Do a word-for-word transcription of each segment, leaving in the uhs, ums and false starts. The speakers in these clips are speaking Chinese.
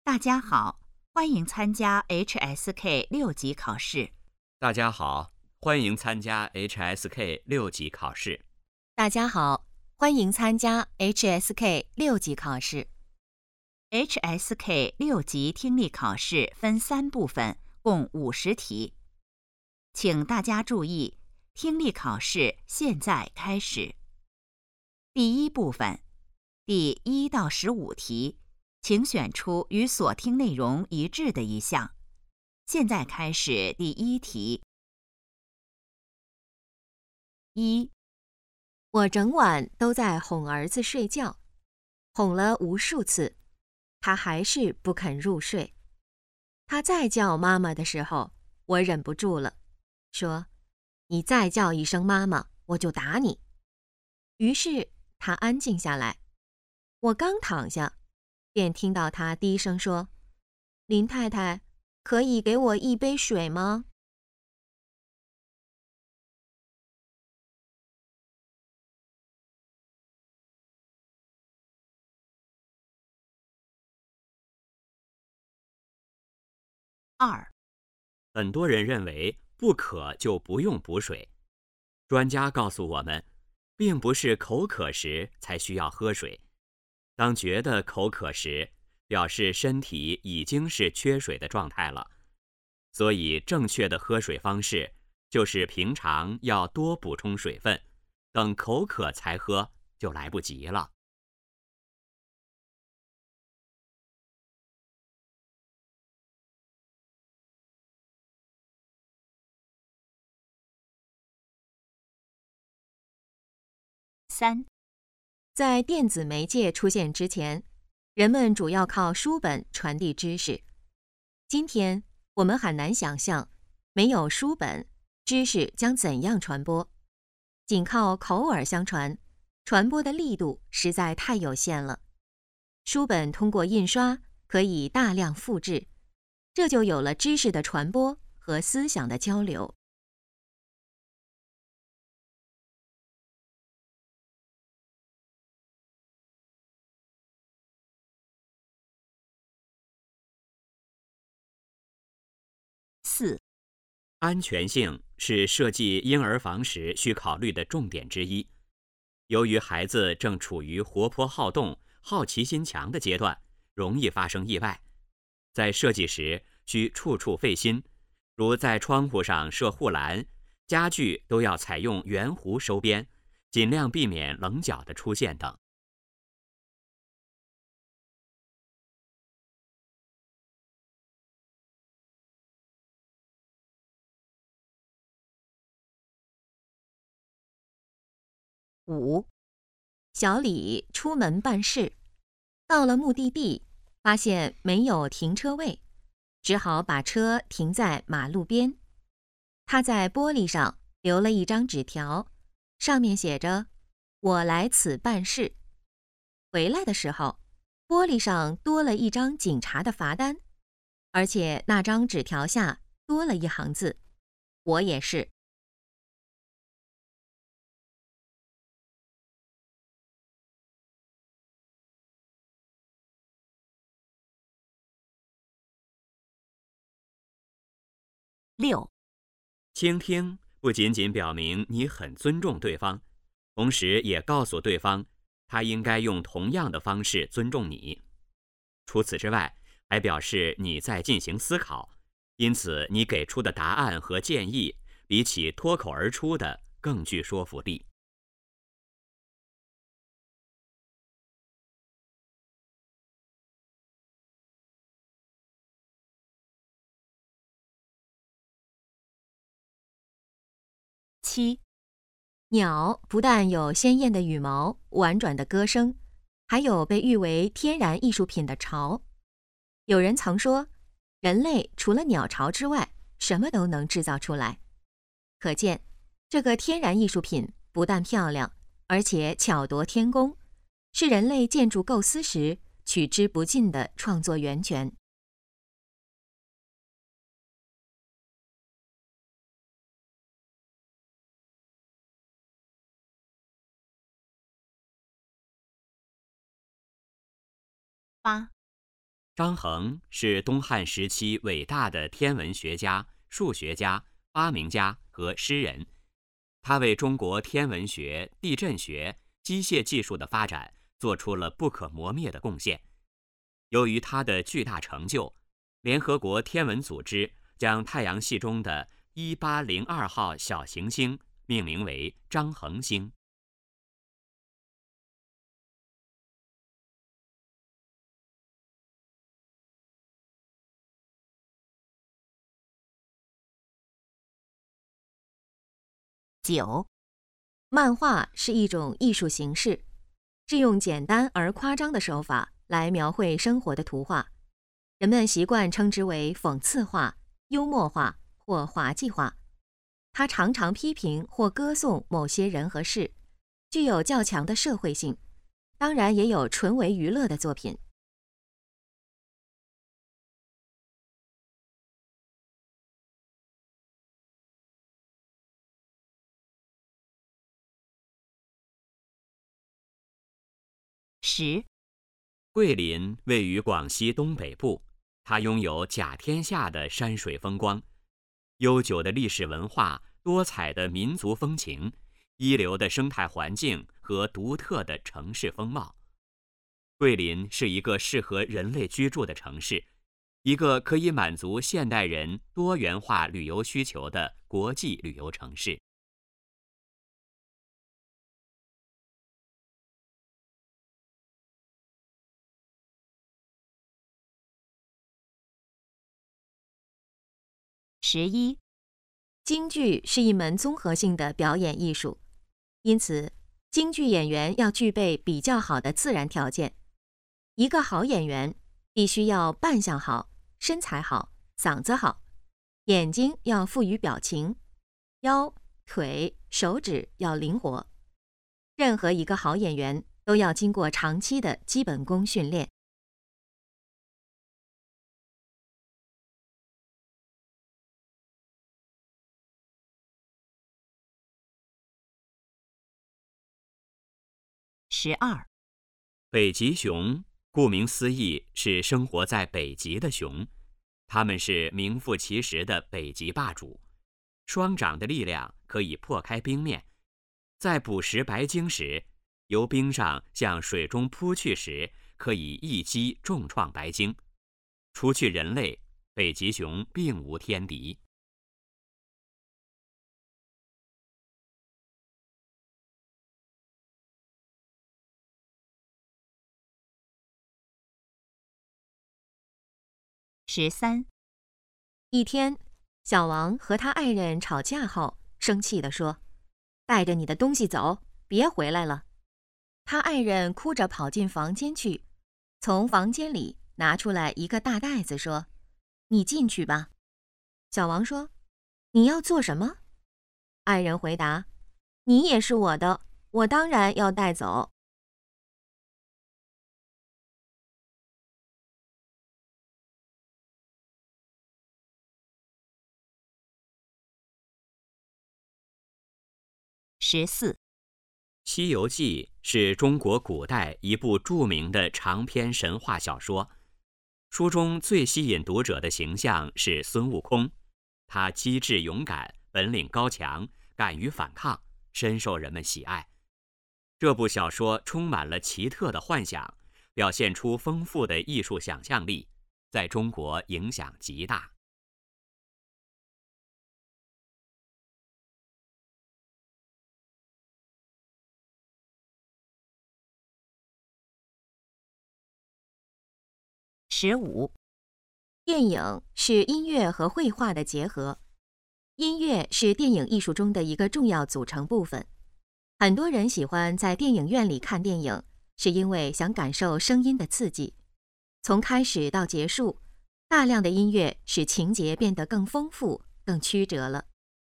大家好，欢迎参加 H S K 六级考试。 大家好，欢迎参加 H S K 六级考试。 大家好，欢迎参加 H S K 六级考试。 H S K 六级听力考试分三部分，共五十题。请大家注意，听力考试现在开始。第一部分，第一到十五题，请选出与所听内容一致的一项。现在开始第一题。一， 我整晚都在哄儿子睡觉，哄了无数次，他还是不肯入睡。他再叫妈妈的时候，我忍不住了，说：“你再叫一声妈妈，我就打你。”于是他安静下来。我刚躺下，便听到他低声说：“林太太，可以给我一杯水吗？” 二， 很多人认为不渴就不用补水。专家告诉我们，并不是口渴时才需要喝水。当觉得口渴时，表示身体已经是缺水的状态了。所以正确的喝水方式就是平常要多补充水分，等口渴才喝就来不及了。 三， 在电子媒介出现之前，人们主要靠书本传递知识。今天我们很难想象，没有书本，知识将怎样传播。仅靠口耳相传，传播的力度实在太有限了。书本通过印刷可以大量复制，这就有了知识的传播和思想的交流。 四， 安全性是设计婴儿房时需考虑的重点之一。由于孩子正处于活泼好动、好奇心强的阶段，容易发生意外。在设计时需处处费心，如在窗户上设护栏，家具都要采用圆弧收边，尽量避免棱角的出现等。 五， 小李出门办事，到了目的地，发现没有停车位，只好把车停在马路边。他在玻璃上留了一张纸条，上面写着：“我来此办事。”回来的时候，玻璃上多了一张警察的罚单，而且那张纸条下多了一行字：“我也是。” 六， 倾听不仅仅表明你很尊重对方，同时也告诉对方，他应该用同样的方式尊重你。除此之外，还表示你在进行思考，因此你给出的答案和建议，比起脱口而出的更具说服力。 七， 鸟不但有鲜艳的羽毛、婉转的歌声，还有被誉为天然艺术品的巢。有人曾说，人类除了鸟巢之外，什么都能制造出来。可见，这个天然艺术品不但漂亮，而且巧夺天工，是人类建筑构思时取之不尽的创作源泉。 八， 张衡是东汉时期伟大的天文学家、数学家、发明家和诗人。他为中国天文学、地震学、机械技术的发展做出了不可磨灭的贡献。由于他的巨大成就，联合国天文组织将太阳系中的一八零二号小行星命名为张衡星。 九、 漫画是一种艺术形式，是用简单而夸张的手法来描绘生活的图画，人们习惯称之为讽刺画、幽默画或滑稽画。它常常批评或歌颂某些人和事，具有较强的社会性，当然也有纯为娱乐的作品。 十、 桂林位于广西东北部，它拥有甲天下的山水风光，悠久的历史文化、多彩的民族风情、一流的生态环境和独特的城市风貌。桂林是一个适合人类居住的城市，一个可以满足现代人多元化旅游需求的国际旅游城市。 十一、 京剧是一门综合性的表演艺术，因此京剧演员要具备比较好的自然条件。一个好演员必须要扮相好、身材好、嗓子好，眼睛要富于表情，腰、腿、手指要灵活。任何一个好演员都要经过长期的基本功训练。 十二、 北极熊顾名思义是生活在北极的熊，它们是名副其实的北极霸主，双掌的力量可以破开冰面，在捕食白鲸时，由冰上向水中扑去时，可以一击重创白鲸。除去人类，北极熊并无天敌。 十三、 一天，小王和他爱人吵架后，生气地说：“带着你的东西走，别回来了。”他爱人哭着跑进房间去，从房间里拿出来一个大袋子，说：“你进去吧。”小王说：“你要做什么？”爱人回答：“你也是我的，我当然要带走。” 十四、 《西游记》是中国古代一部著名的长篇神话小说。书中最吸引读者的形象是孙悟空，他机智勇敢，本领高强，敢于反抗，深受人们喜爱。这部小说充满了奇特的幻想，表现出丰富的艺术想象力，在中国影响极大。 十五、 电影是音乐和绘画的结合，音乐是电影艺术中的一个重要组成部分。很多人喜欢在电影院里看电影，是因为想感受声音的刺激。从开始到结束，大量的音乐使情节变得更丰富、更曲折了。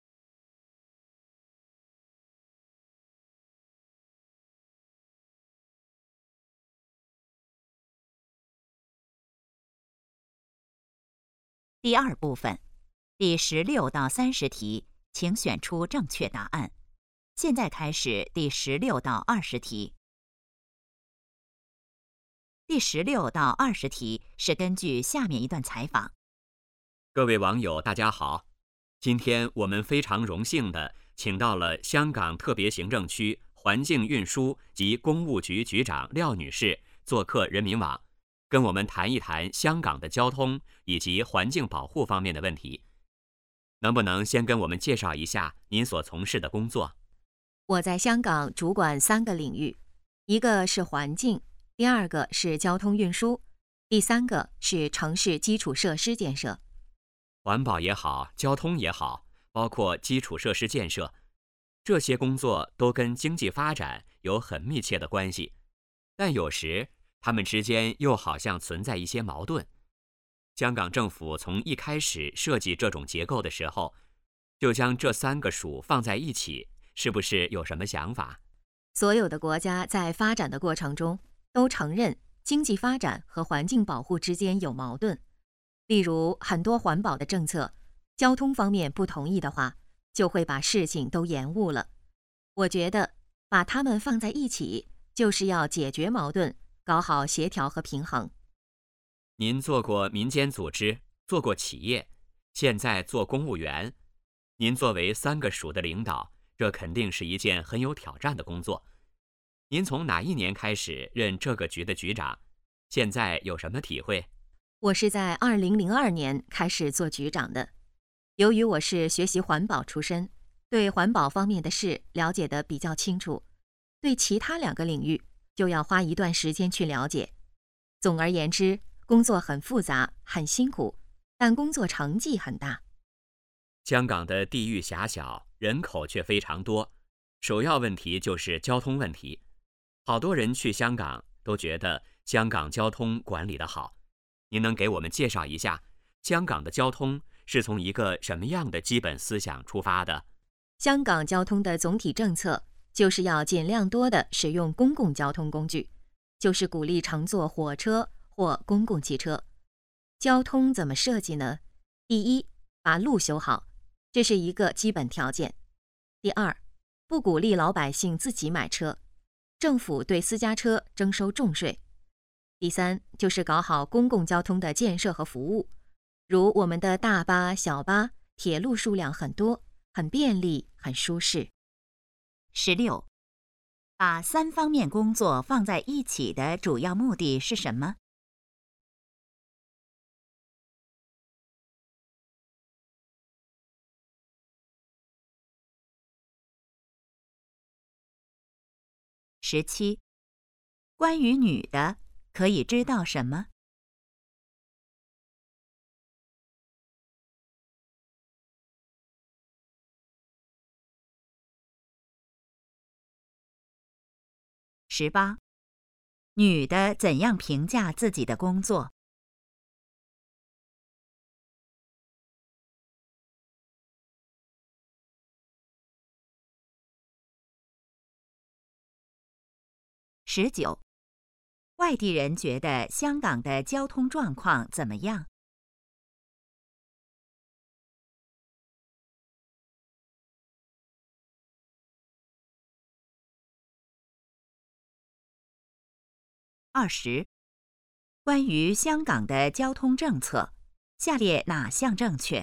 第二部分，第十六到三十题，请选出正确答案。现在开始第十六到二十题。 第十六到二十题是根据下面一段采访。 各位网友，大家好，今天我们非常荣幸地请到了香港特别行政区环境运输及公务局局长廖女士做客人民网，跟我们谈一谈香港的交通以及环境保护方面的问题。能不能先跟我们介绍一下您所从事的工作？ 我在香港主管三个领域，一个是环境，第二个是交通运输，第三个是城市基础设施建设。 环保也好，交通也好，包括基础设施建设，这些工作都跟经济发展有很密切的关系，但有时它们之间又好像存在一些矛盾。香港政府从一开始设计这种结构的时候，就将这三个属放在一起，是不是有什么想法？ 所有的国家在发展的过程中都承认经济发展和环境保护之间有矛盾。例如，很多环保的政策，交通方面不同意的话，就会把事情都延误了。我觉得把它们放在一起，就是要解决矛盾，搞好协调和平衡。 您做过民间组织，做过企业，现在做公务员，您作为三个署的领导，这肯定是一件很有挑战的工作。您从哪一年开始任这个局的局长？现在有什么体会？ 我是在二零零二年开始做局长的。由于我是学习环保出身，对环保方面的事了解得比较清楚，对其他两个领域就要花一段时间去了解。总而言之，工作很复杂，很辛苦，但工作成绩很大。 香港的地域狭小，人口却非常多，首要问题就是交通问题。好多人去香港都觉得香港交通管理得好。您能给我们介绍一下香港的交通是从一个什么样的基本思想出发的？ 香港交通的总体政策就是要尽量多的使用公共交通工具，就是鼓励乘坐火车或公共汽车。交通怎么设计呢？第一，把路修好，这是一个基本条件。第二，不鼓励老百姓自己买车，政府对私家车征收重税。第三，就是搞好公共交通的建设和服务，如我们的大巴、小巴、铁路数量很多，很便利，很舒适。 十六，把三方面工作放在一起的主要目的是什么？十七，关于女的，可以知道什么？十八，女的怎样评价自己的工作？十九，外地人觉得香港的交通状况怎么样？二十，关于香港的交通政策，下列哪项正确？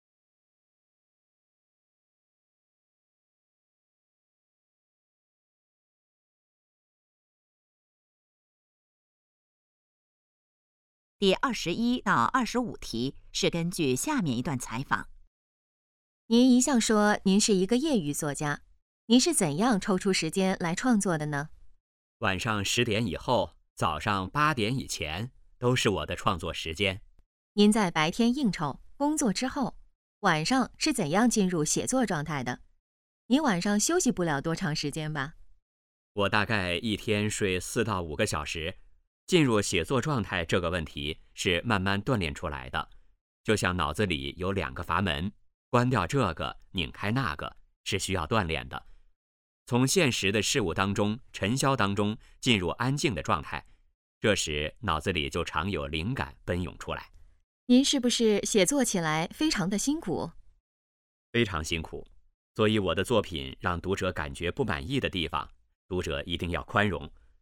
第二十一到二十五题是根据下面一段采访。 您一向说您是一个业余作家，您是怎样抽出时间来创作的呢？ 晚上十点以后，早上八点以前都是我的创作时间。 您在白天应酬工作之后，晚上是怎样进入写作状态的？您晚上休息不了多长时间吧？ 我大概一天睡四到五个小时。进入写作状态这个问题是慢慢锻炼出来的，就像脑子里有两个阀门，关掉这个，拧开那个，是需要锻炼的。从现实的事物当中、尘嚣当中进入安静的状态，这时脑子里就常有灵感奔涌出来。 您是不是写作起来非常的辛苦？ 非常辛苦，所以我的作品让读者感觉不满意的地方，读者一定要宽容。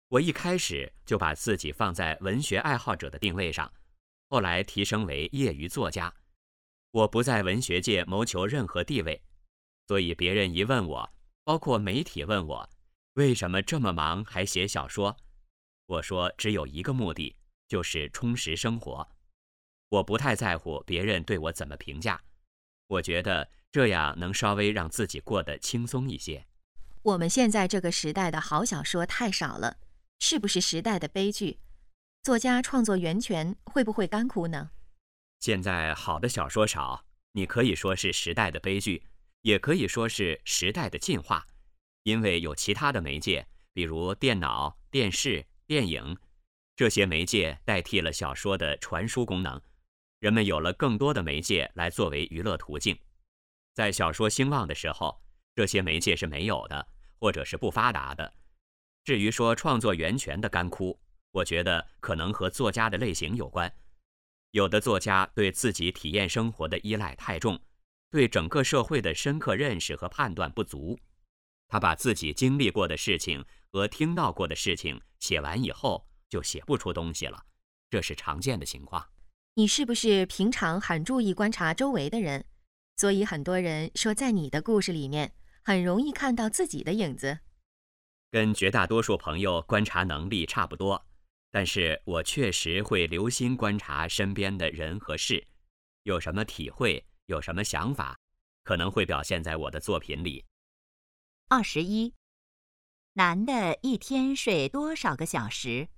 我一开始就把自己放在文学爱好者的定位上，后来提升为业余作家。我不在文学界谋求任何地位，所以别人一问我，包括媒体问我，为什么这么忙还写小说？我说只有一个目的，就是充实生活。我不太在乎别人对我怎么评价，我觉得这样能稍微让自己过得轻松一些。 我们现在这个时代的好小说太少了，是不是时代的悲剧？作家创作源泉会不会干枯呢？ 现在好的小说少，你可以说是时代的悲剧，也可以说是时代的进化，因为有其他的媒介，比如电脑、电视、电影，这些媒介代替了小说的传输功能，人们有了更多的媒介来作为娱乐途径。在小说兴旺的时候，这些媒介是没有的，或者是不发达的。至于说创作源泉的干枯，我觉得可能和作家的类型有关。有的作家对自己体验生活的依赖太重，对整个社会的深刻认识和判断不足。他把自己经历过的事情和听到过的事情写完以后，就写不出东西了，这是常见的情况。 你是不是平常很注意观察周围的人，所以很多人说在你的故事里面很容易看到自己的影子？ 跟绝大多数朋友观察能力差不多，但是我确实会留心观察身边的人和事，有什么体会，有什么想法，可能会表现在我的作品里。 二十一，男的一天睡多少个小时？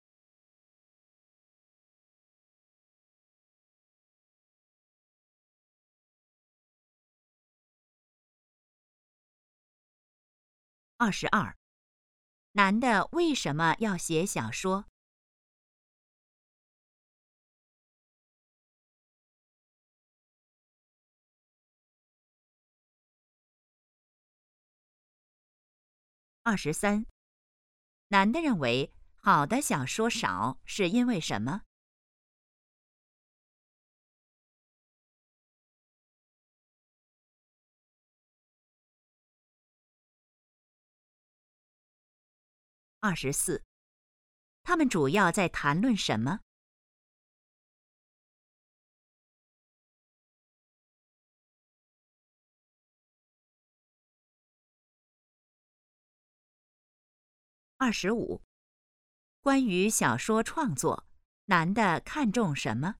二十二，男的为什么要写小说？二十三，男的认为好的小说少是因为什么？二十四，他们主要在谈论什么？二十五，关于小说创作，男的看重什么？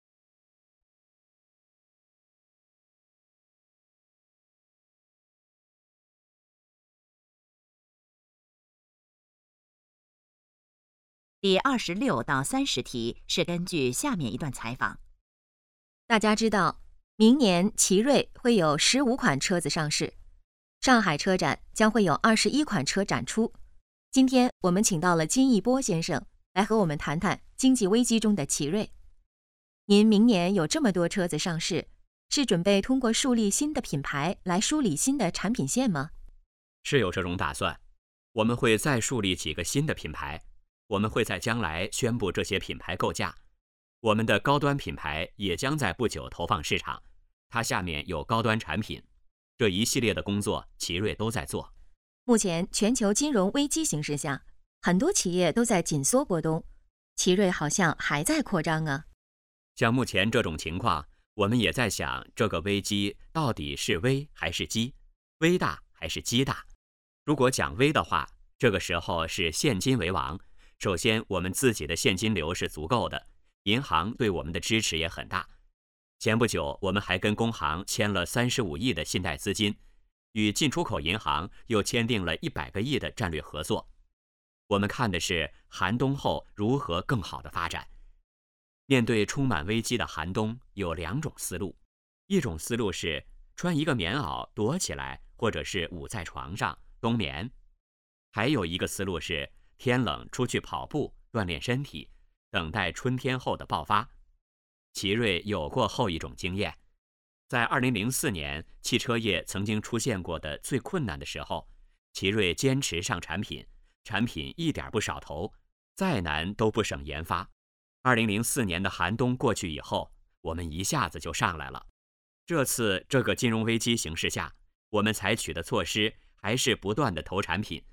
第二十六到三十题是根据下面一段采访。 大家知道，明年奇瑞会有十五款车子上市，上海车展将会有二十一款车展出。今天我们请到了金一波先生来和我们谈谈经济危机中的奇瑞。您明年有这么多车子上市，是准备通过树立新的品牌来梳理新的产品线吗？ 是有这种打算，我们会再树立几个新的品牌，我们会在将来宣布这些品牌构架。我们的高端品牌也将在不久投放市场，它下面有高端产品，这一系列的工作奇瑞都在做。 目前全球金融危机形势下，很多企业都在紧缩波动，奇瑞好像还在扩张啊。 像目前这种情况，我们也在想，这个危机到底是危还是机，危大还是机大？如果讲危的话，这个时候是现金为王。首先，我们自己的现金流是足够的，银行对我们的支持也很大。前不久，我们还跟工行签了三十五亿的信贷资金，与进出口银行又签订了一百个亿的战略合作。我们看的是寒冬后如何更好的发展。面对充满危机的寒冬，有两种思路，一种思路是穿一个棉袄躲起来，或者是捂在床上冬眠；还有一个思路是天冷出去跑步锻炼身体，等待春天后的爆发。奇瑞有过后一种经验，在二零零四年汽车业曾经出现过的最困难的时候，奇瑞坚持上产品，产品一点不少投，再难都不省研发。二零零四年的寒冬过去以后，我们一下子就上来了。这次这个金融危机形势下，我们采取的措施还是不断的投产品，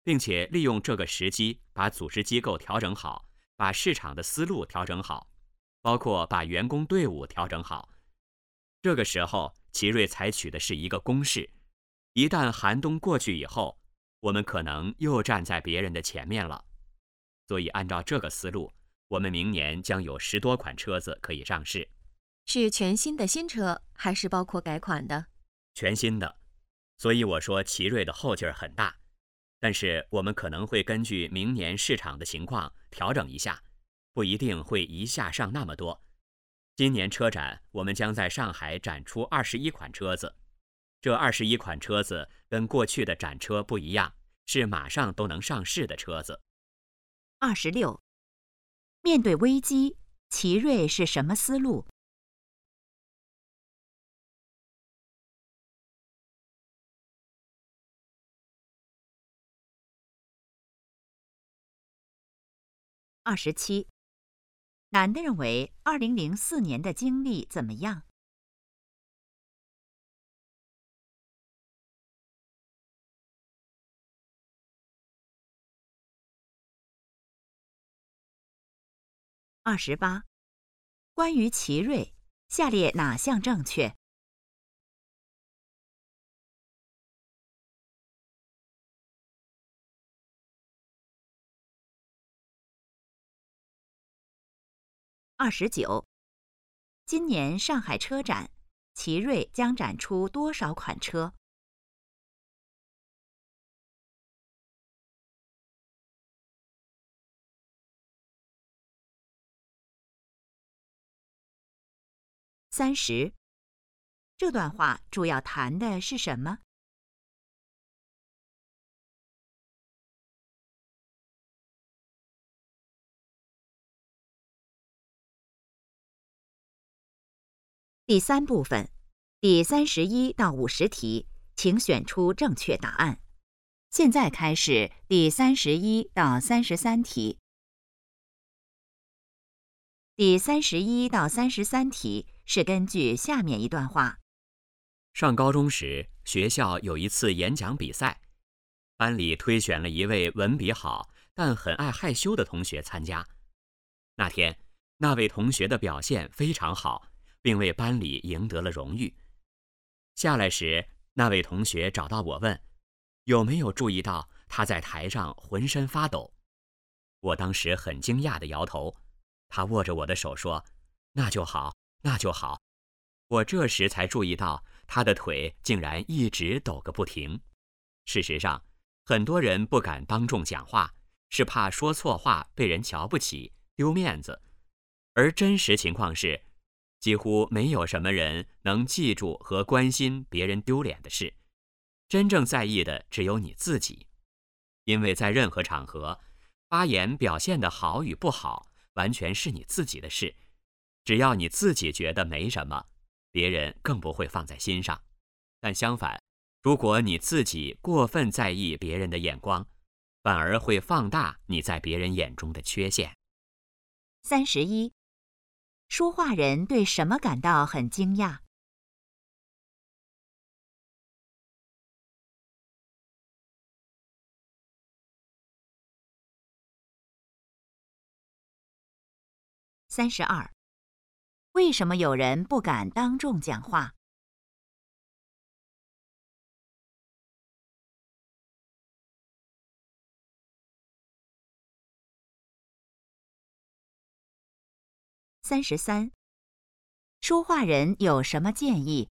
并且利用这个时机把组织机构调整好，把市场的思路调整好，包括把员工队伍调整好。这个时候，奇瑞采取的是一个公式：一旦寒冬过去以后，我们可能又站在别人的前面了。所以按照这个思路，我们明年将有十多款车子可以上市。 是全新的新车，还是包括改款的？ 全新的。所以我说奇瑞的后劲儿很大。但是我们可能会根据明年市场的情况调整一下，不一定会一下上那么多。今年车展，我们将在上海展出二十一款车子。这二十一款车子跟过去的展车不一样，是马上都能上市的车子。 二十六，面对危机，奇瑞是什么思路？二十七，男的认为二零零四年的经历怎么样？二十八，关于奇瑞，下列哪项正确？二十九，今年上海车展，奇瑞将展出多少款车？三十，这段话主要谈的是什么？第三部分，第三十一到五十题，请选出正确答案。现在开始第三十一到三十三题。第三十一到三十三题是根据下面一段话。 上高中时，学校有一次演讲比赛，班里推选了一位文笔好但很爱害羞的同学参加。那天，那位同学的表现非常好，并为班里赢得了荣誉。下来时，那位同学找到我问，有没有注意到他在台上浑身发抖？我当时很惊讶地摇头。他握着我的手说，那就好，那就好。我这时才注意到他的腿竟然一直抖个不停。事实上，很多人不敢当众讲话，是怕说错话被人瞧不起，丢面子。而真实情况是，几乎没有什么人能记住和关心别人丢脸的事，真正在意的只有你自己。因为在任何场合，发言表现得好与不好，完全是你自己的事。只要你自己觉得没什么，别人更不会放在心上。但相反，如果你自己过分在意别人的眼光，反而会放大你在别人眼中的缺陷。 三十一，说话人对什么感到很惊讶？三十二，为什么有人不敢当众讲话？三十三，说话人有什么建议？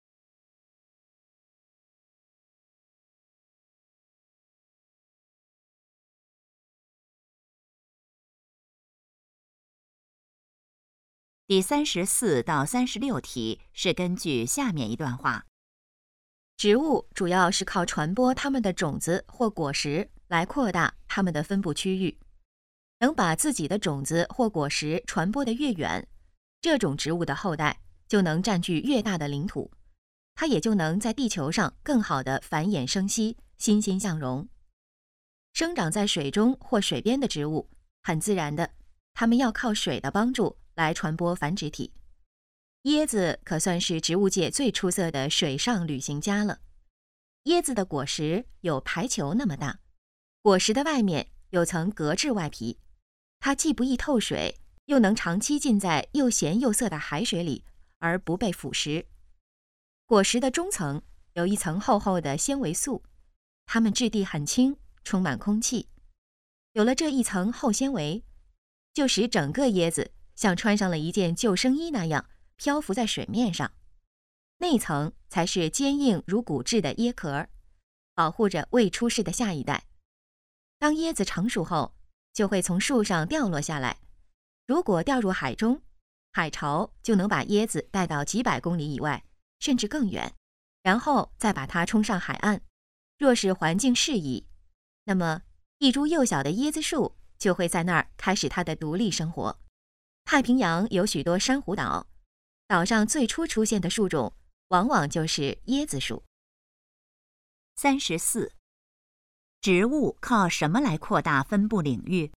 第三十四到三十六题是根据下面一段话。 植物主要是靠传播它们的种子或果实来扩大它们的分布区域，能把自己的种子或果实传播得越远，这种植物的后代就能占据越大的领土，它也就能在地球上更好地繁衍生息，欣欣向荣。生长在水中或水边的植物，很自然的，它们要靠水的帮助来传播繁殖体。椰子可算是植物界最出色的水上旅行家了。椰子的果实有排球那么大， 果实的外面有层革质外皮，它既不易透水，又能长期浸在又咸又涩的海水里而不被腐蚀。果实的中层有一层厚厚的纤维素，它们质地很轻，充满空气。有了这一层厚纤维，就使整个椰子像穿上了一件救生衣那样漂浮在水面上。内层才是坚硬如骨质的椰壳，保护着未出世的下一代。当椰子成熟后，就会从树上掉落下来。如果掉入海中，海潮就能把椰子带到几百公里以外，甚至更远，然后再把它冲上海岸。若是环境适宜，那么一株幼小的椰子树就会在那儿开始它的独立生活。太平洋有许多珊瑚岛，岛上最初出现的树种往往就是椰子树。 三十四，植物靠什么来扩大分布领域？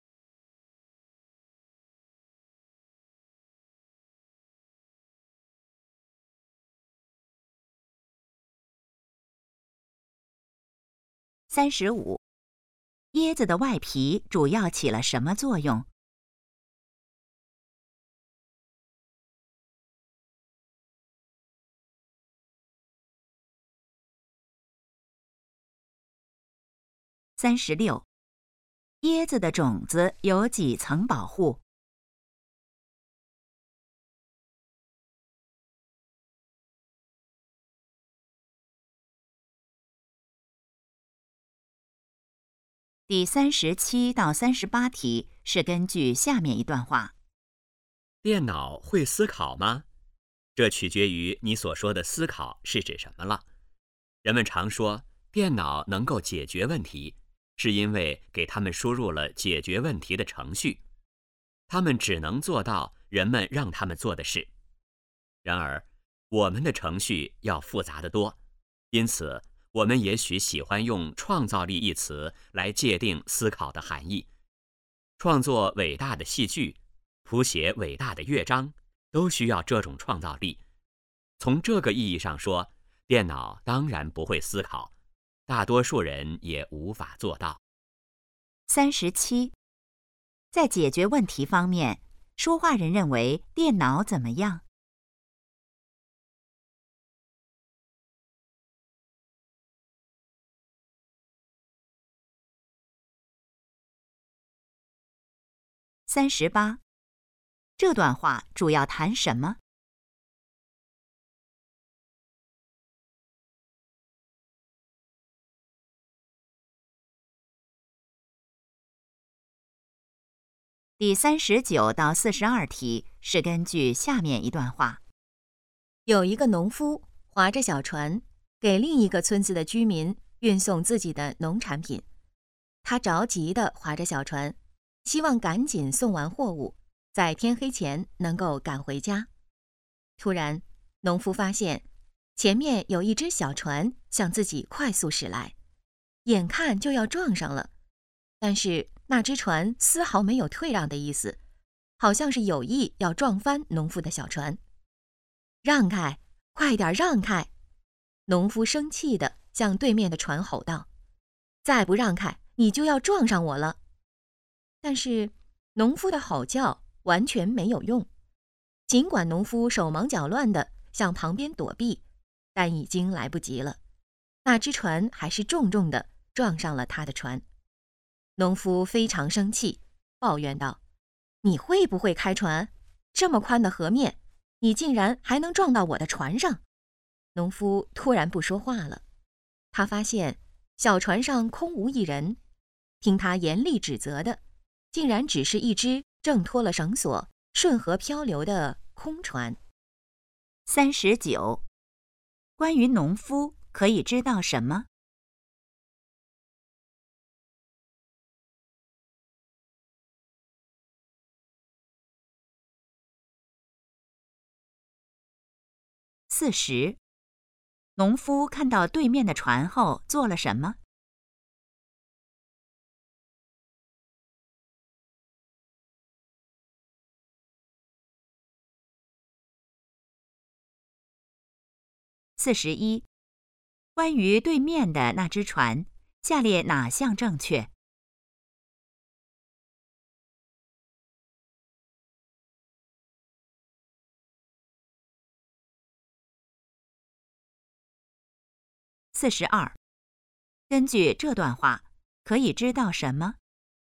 三十五，椰子的外皮主要起了什么作用？三十六，椰子的种子有几层保护？第三十七到三十八题是根据下面一段话。 电脑会思考吗？这取决于你所说的思考是指什么了。人们常说电脑能够解决问题，是因为给他们输入了解决问题的程序，他们只能做到人们让他们做的事。然而，我们的程序要复杂得多，因此我们也许喜欢用创造力一词来界定思考的含义。创作伟大的戏剧，谱写伟大的乐章，都需要这种创造力。从这个意义上说，电脑当然不会思考，大多数人也无法做到。 三十七，在解决问题方面，说话人认为电脑怎么样？三十八，这段话主要谈什么？第三十九到四十二题是根据下面一段话。 有一个农夫划着小船，给另一个村子的居民运送自己的农产品。他着急地划着小船，希望赶紧送完货物，在天黑前能够赶回家。突然，农夫发现前面有一只小船向自己快速驶来，眼看就要撞上了，但是那只船丝毫没有退让的意思，好像是有意要撞翻农夫的小船。让开，快点让开！农夫生气地向对面的船吼道：“再不让开，你就要撞上我了！”但是农夫的吼叫完全没有用，尽管农夫手忙脚乱地向旁边躲避，但已经来不及了。那只船还是重重地撞上了他的船。农夫非常生气，抱怨道：“你会不会开船？这么宽的河面，你竟然还能撞到我的船上！”农夫突然不说话了，他发现小船上空无一人，听他严厉指责的，竟然只是一只挣脱了绳索、顺河漂流的空船。 三十九，关于农夫可以知道什么？四十，农夫看到对面的船后做了什么？四十一，关于对面的那只船，下列哪项正确？ 四十二，根据这段话，可以知道什么？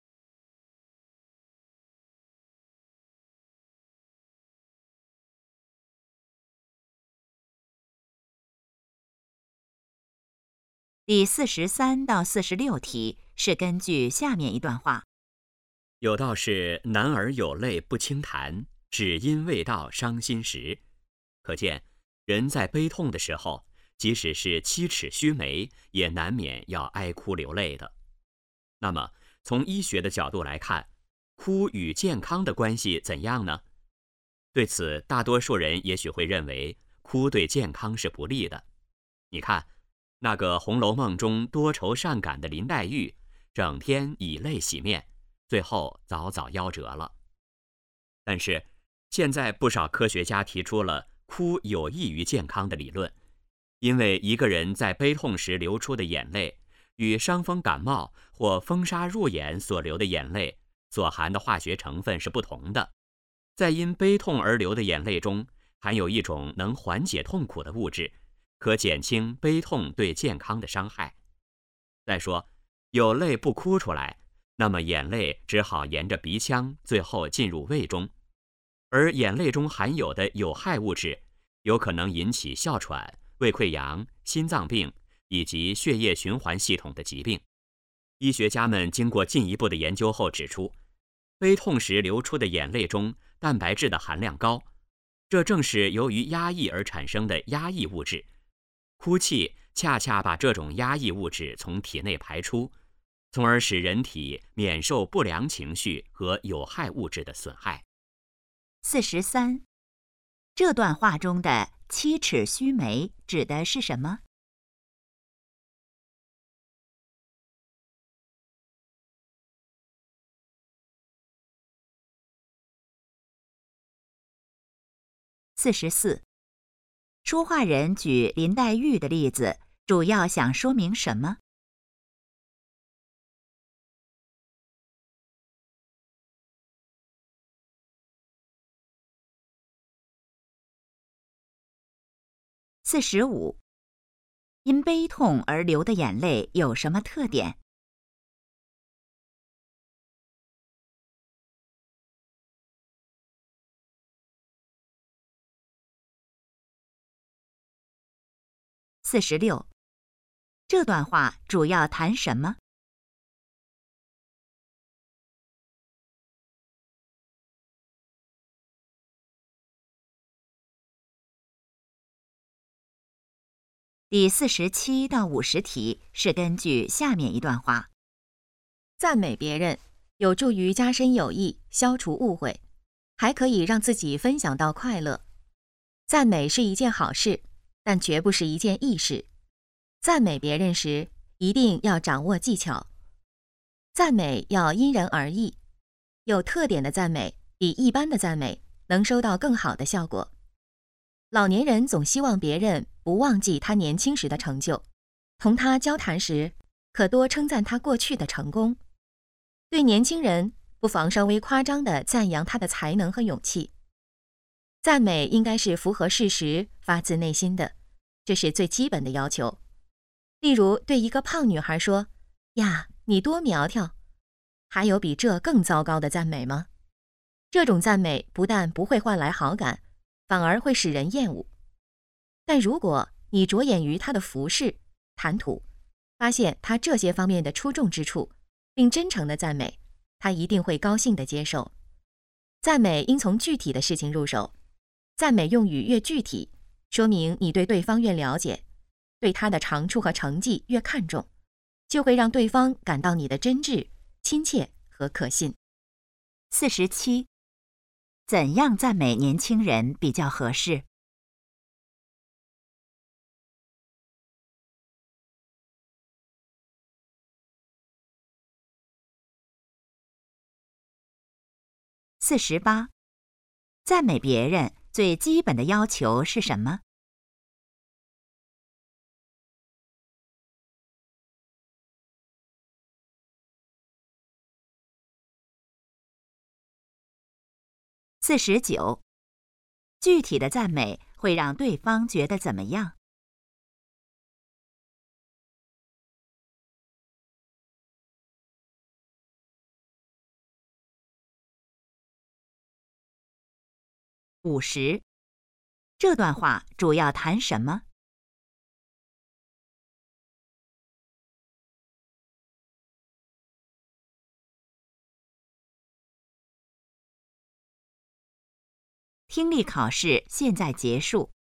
第四十三到四十六题是根据下面一段话。 有道是男儿有泪不轻弹，只因未到伤心时。可见，人在悲痛的时候，即使是七尺须眉，也难免要哀哭流泪的。那么，从医学的角度来看，哭与健康的关系怎样呢？对此，大多数人也许会认为，哭对健康是不利的。你看，那个《红楼梦》中多愁善感的林黛玉，整天以泪洗面，最后早早夭折了。但是，现在不少科学家提出了哭有益于健康的理论，因为一个人在悲痛时流出的眼泪，与伤风感冒或风沙入眼所流的眼泪所含的化学成分是不同的。在因悲痛而流的眼泪中，含有一种能缓解痛苦的物质，可减轻悲痛对健康的伤害。再说，有泪不哭出来，那么眼泪只好沿着鼻腔，最后进入胃中，而眼泪中含有的有害物质，有可能引起哮喘、胃溃疡、心脏病以及血液循环系统的疾病。医学家们经过进一步的研究后指出，悲痛时流出的眼泪中蛋白质的含量高，这正是由于压抑而产生的压抑物质。哭泣恰恰把这种压抑物质从体内排出，从而使人体免受不良情绪和有害物质的损害。 四十三，这段话中的七尺须眉指的是什么？四十四，说话人举林黛玉的例子，主要想说明什么？四十五，因悲痛而流的眼泪有什么特点？四十六，这段话主要谈什么？第四十七到五十题是根据下面一段话。 赞美别人有助于加深友谊，消除误会，还可以让自己分享到快乐。赞美是一件好事，但绝不是一件易事。赞美别人时，一定要掌握技巧。赞美要因人而异，有特点的赞美比一般的赞美能收到更好的效果。老年人总希望别人不忘记他年轻时的成就，同他交谈时，可多称赞他过去的成功。对年轻人，不妨稍微夸张地赞扬他的才能和勇气。赞美应该是符合事实、发自内心的，这是最基本的要求。例如，对一个胖女孩说：“呀，你多苗条！”还有比这更糟糕的赞美吗？这种赞美不但不会换来好感，反而会使人厌恶。但如果你着眼于他的服饰、谈吐，发现他这些方面的出众之处，并真诚地赞美，他一定会高兴地接受。赞美应从具体的事情入手，赞美用语越具体，说明你对对方越了解，对他的长处和成绩越看重，就会让对方感到你的真挚、亲切和可信。 四十七，怎样赞美年轻人比较合适？四十八，赞美别人最基本的要求是什么？四十九，具体的赞美会让对方觉得怎么样？ 五十。这段话主要谈什么？听力考试现在结束。